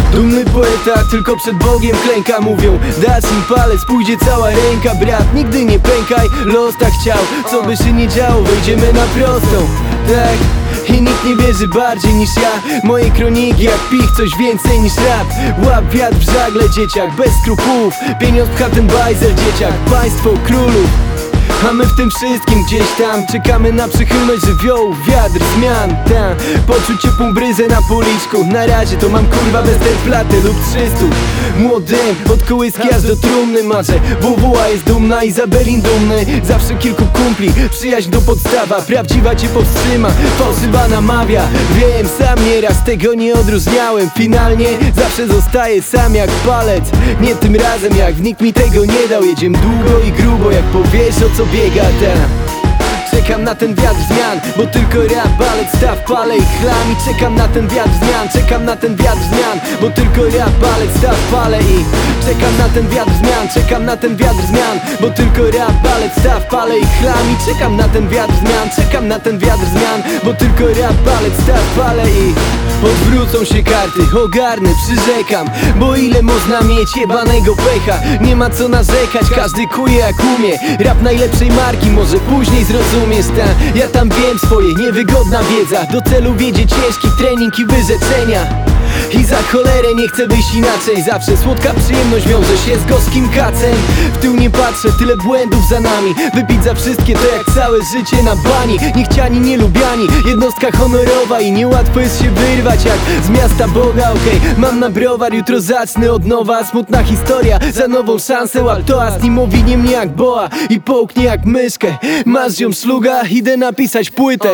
Dumny poeta, tylko przed Bogiem klęka. Mówią, dasz im palec, pójdzie cała ręka. Brat, nigdy nie pękaj, los tak chciał. Co by się nie działo, wejdziemy na prostą. Tak, i nikt nie wierzy bardziej niż ja. Moje kroniki jak pich, coś więcej niż rap. Łap wiatr w żagle, dzieciak, bez skrupułów. Pieniądz pcha ten bajzel, dzieciak, państwo królów. A my w tym wszystkim gdzieś tam czekamy na przychylność żywiołów, wiatr, zmian. Tam poczuć ciepłą bryzę na policzku. Na razie to mam kurwa bez tej platy lub 300. Młodym, od kołyski aż do trumny marzę. WWA jest dumna, Izabelin dumny. Zawsze kilku kumpli, przyjaźń to podstawa. Prawdziwa cię powstrzyma, fałszywa namawia. Wiem, sam nieraz tego nie odróżniałem. Finalnie zawsze zostaję sam jak palec. Nie tym razem, jak nikt mi tego nie dał. Jedziemy długo i grubo, jak powiesz o co biega ten. Czekam na ten wiatr zmian, bo tylko rap, balet, staw, palę i chlam. I czekam na ten wiatr zmian, czekam na ten wiatr zmian, bo tylko rap, balet, staw, palę i czekam na ten wiatr zmian, czekam na ten wiatr zmian, bo tylko rap, balet, staw, palę i chlam. I czekam na ten wiatr zmian, czekam na ten wiatr zmian, bo tylko rap, balet, staw, palę i odwrócą się karty, ogarnę, przyrzekam. Bo ile można mieć jebanego pecha? Nie ma co narzekać, każdy kuje jak umie. Rap najlepszej marki, może później zrozumiesz. Ja tam wiem swoje, niewygodna wiedza. Do celu wiedzie ciężki trening i wyrzeczenia. I za cholerę nie chcę wyjść inaczej. Zawsze słodka przyjemność wiąże się z gorzkim kacem. W tył nie patrzę, tyle błędów za nami. Wypić za wszystkie to jak całe życie na bani. Niechciani, nielubiani, jednostka honorowa. I niełatwo jest się wyrwać jak z miasta Boga. Okej, mam na browar, jutro zacznę od nowa. Smutna historia, za nową szansę łap toast. I mowinie mnie jak boa i połknie jak myszkę. Masz ją szluga, idę napisać płytę.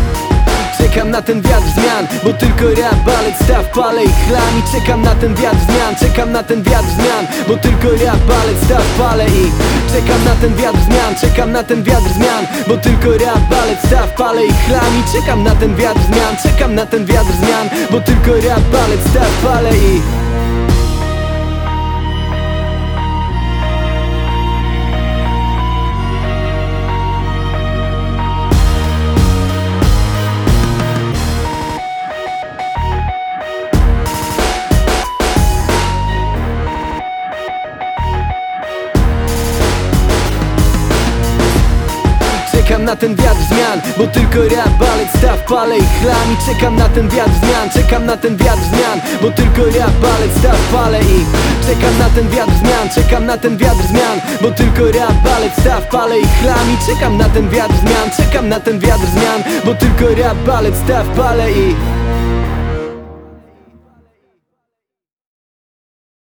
Czekam na ten wiatr zmian, bo tylko rap, balet, staw, palę i chlam. I czekam na ten wiatr zmian, czekam na ten wiatr zmian, bo tylko rap, balet, staw, palę i czekam na ten wiatr zmian, czekam na ten wiatr zmian, bo tylko rap, balet, staw, palę i chlam. I czekam na ten wiatr zmian, czekam na ten wiatr zmian, bo tylko rap, balet, staw, palę i czekam na ten wiatr zmian, bo tylko rap, balet, staw, palę i chlam. I czekam na ten wiatr zmian, czekam na ten wiatr zmian, bo tylko rap, balet, staw, palę i czekam na ten wiatr zmian, czekam na ten wiatr zmian, bo tylko rap, balet, staw, palę i chlam. I czekam na ten wiatr zmian, czekam na ten wiatr zmian, bo tylko rap, balet, staw, palę i